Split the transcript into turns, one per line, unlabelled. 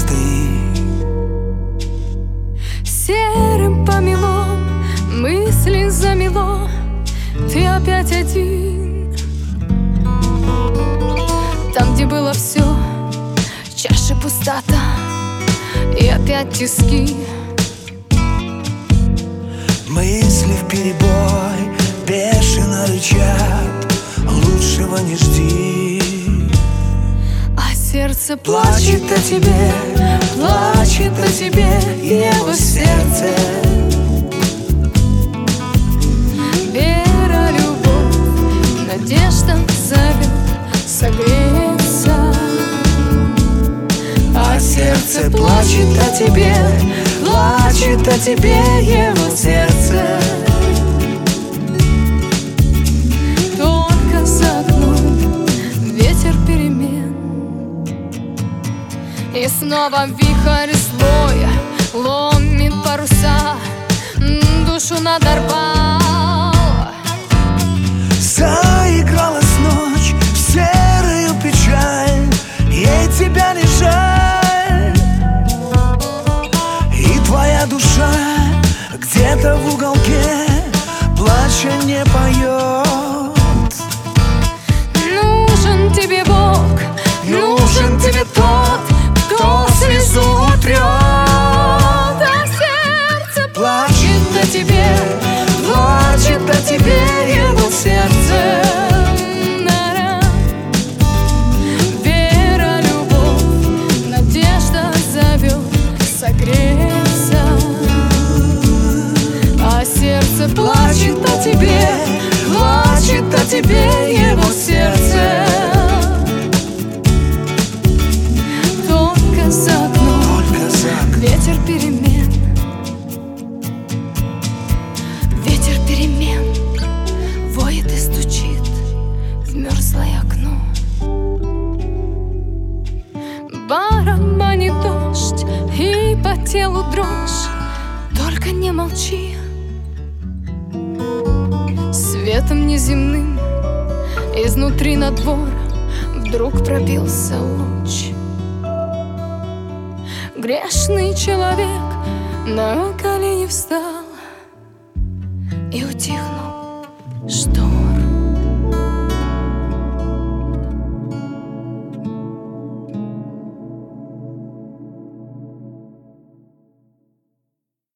мечты.
Серым помело, мысли замело, ты опять один. Там, где было все, чаши пустота и опять тиски.
Мысли вперебой бешено рычат, лучшего не жди.
А сердце плачет о тебе, плачет о тебе, его сердце. Вера, любовь, надежда зовет согреться.
А сердце плачет о тебе, плачет о тебе, его сердце.
Только за окном ветер перемен, и снова вихрь злой ломит паруса, душу надорвал.
Заигралась ночь в серую печаль, ей тебя не жаль. И твоя душа где-то в уголке плача не поет.
Нужен тебе Бог, нужен тебе тот, кто слезу утрет. А сердце
Плачет о тебе,
плачет о тебе, его сердце. Вера, любовь, надежда зовет согреться. А сердце плачет о тебе, плачет о тебе, его сердце. Только за окном
только за окном.
ветер перемен, ветер перемен воет и стучит в мерзлое окно. Барабанит дождь и по телу дрожь, только не молчи. Светом неземным изнутри на двор вдруг пробился луч. Грешный человек на колени встал и утихнул, что